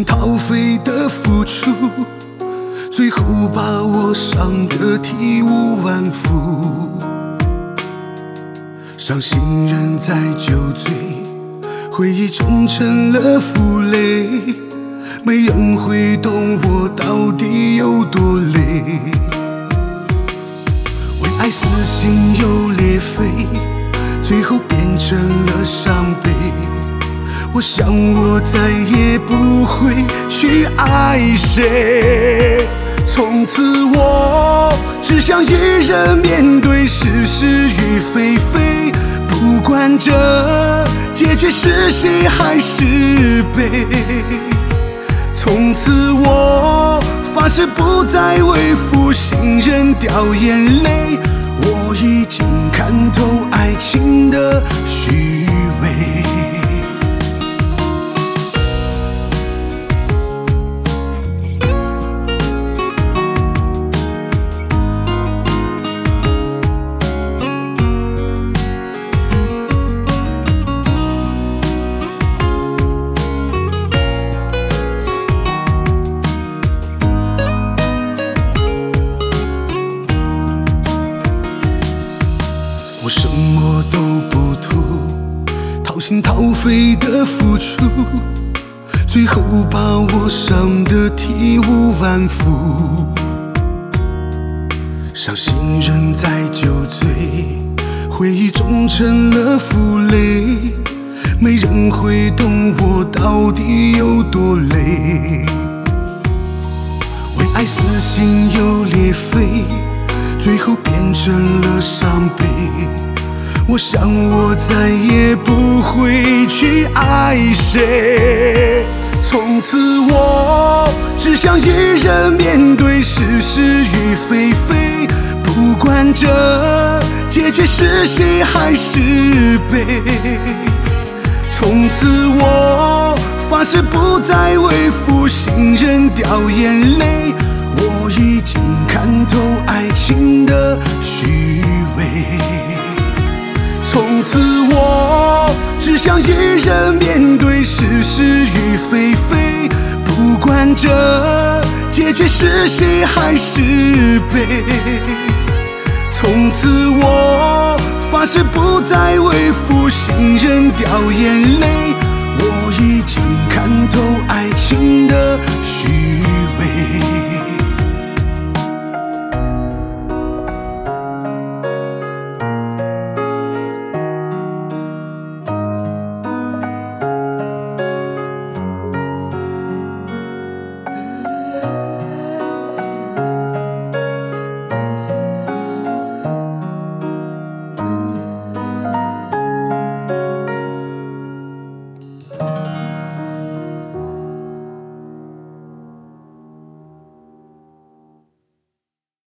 掏肺的付出，最后把我伤得体无完肤。伤心人在酒醉，回忆中成了负累，没人会懂我到底有多累。为爱撕心又裂肺，最后变成了伤悲。我想我再也不会去爱谁，从此我只想一人面对是是与非非，不管这结局是喜还是悲。从此我发誓不再为负心人掉眼泪，我已经看透爱情的虚伪。我什么都不图，掏心掏肺的付出，最后把我伤得体无完肤。伤心人在酒醉，回忆中成了负累，没人会懂我到底有多累。为爱撕心又裂肺，最后变成了伤悲。我想我再也不会去爱谁，从此我只想一人面对是是与非非，不管这结局是喜还是悲。从此我发誓不再为负心人掉眼泪，我已经看透爱情的虚伪。从此我只想一人面对是是与非非，不管这结局是喜还是悲。从此我发誓不再为负心人掉眼泪，我已经看透爱情的虚伪。